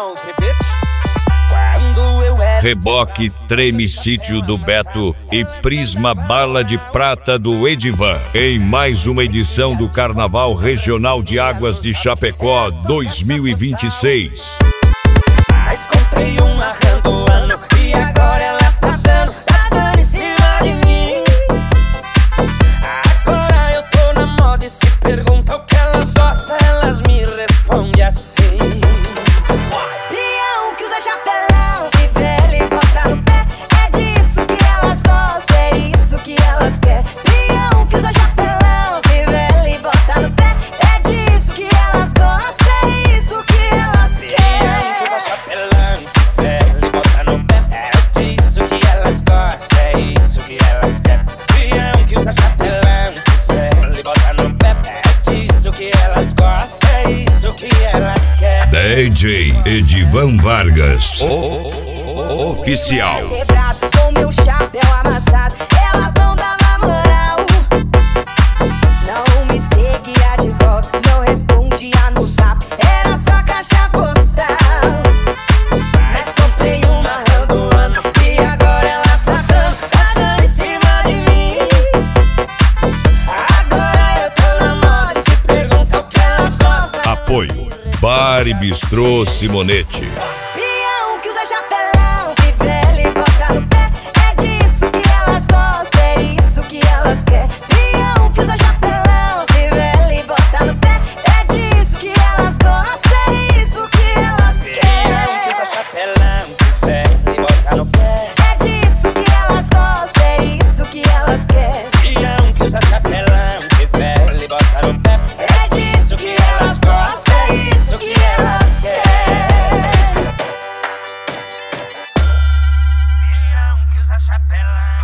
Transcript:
country, bitch. Quando eu era Reboque Treme Sítio do Beto e Prisma Bala de Prata do Edivan, em mais uma edição do Carnaval Regional de Águas de Chapecó 2026. Mas comprei uma randoano e agora ela está dando em cima de mim. Agora eu tô na moda e se pergunta o que elas gostam, elas me respondem assim. Peão que usa chapelão, que velho e bota no pé. É disso que elas gostam, é isso que elas querem. Peão que usa chapelão, que velho e bota no pé. É disso que elas gostam, é isso que elas querem. Peão que usa chapelão, que velho e bota no pé. É disso que elas gostam, é isso que elas querem. Peão que usa chapelão, que velho e bota no pé. É disso que elas gostam, é isso que elas querem. DJ Edivan Vargas, oficial. Quebrado com meu chapéu amassado, elas não davam moral. Não me seguia de volta, não respondia no zap, era só caixa postal. Mas comprei uma randoano e agora ela está dando em cima de mim. Agora eu tô na moda e se pergunta o que elas gostam. Apoio Bar e Bistrô Simonete. Peão que usa chapelão, que velho e bota no pé. É disso que elas gostam, é isso que elas querem. Peão que usa chapelão, que velho e bota no pé. É disso que elas gostam, é isso que elas Peão que usa querem. chapelão, que velho e bota no pé. É disso que elas gostam, é isso que elas querem. Peão que usa chapelão, que velho e bota no pé. É disso que elas gostam, é isso que elas querem. Peão que usa chapelão.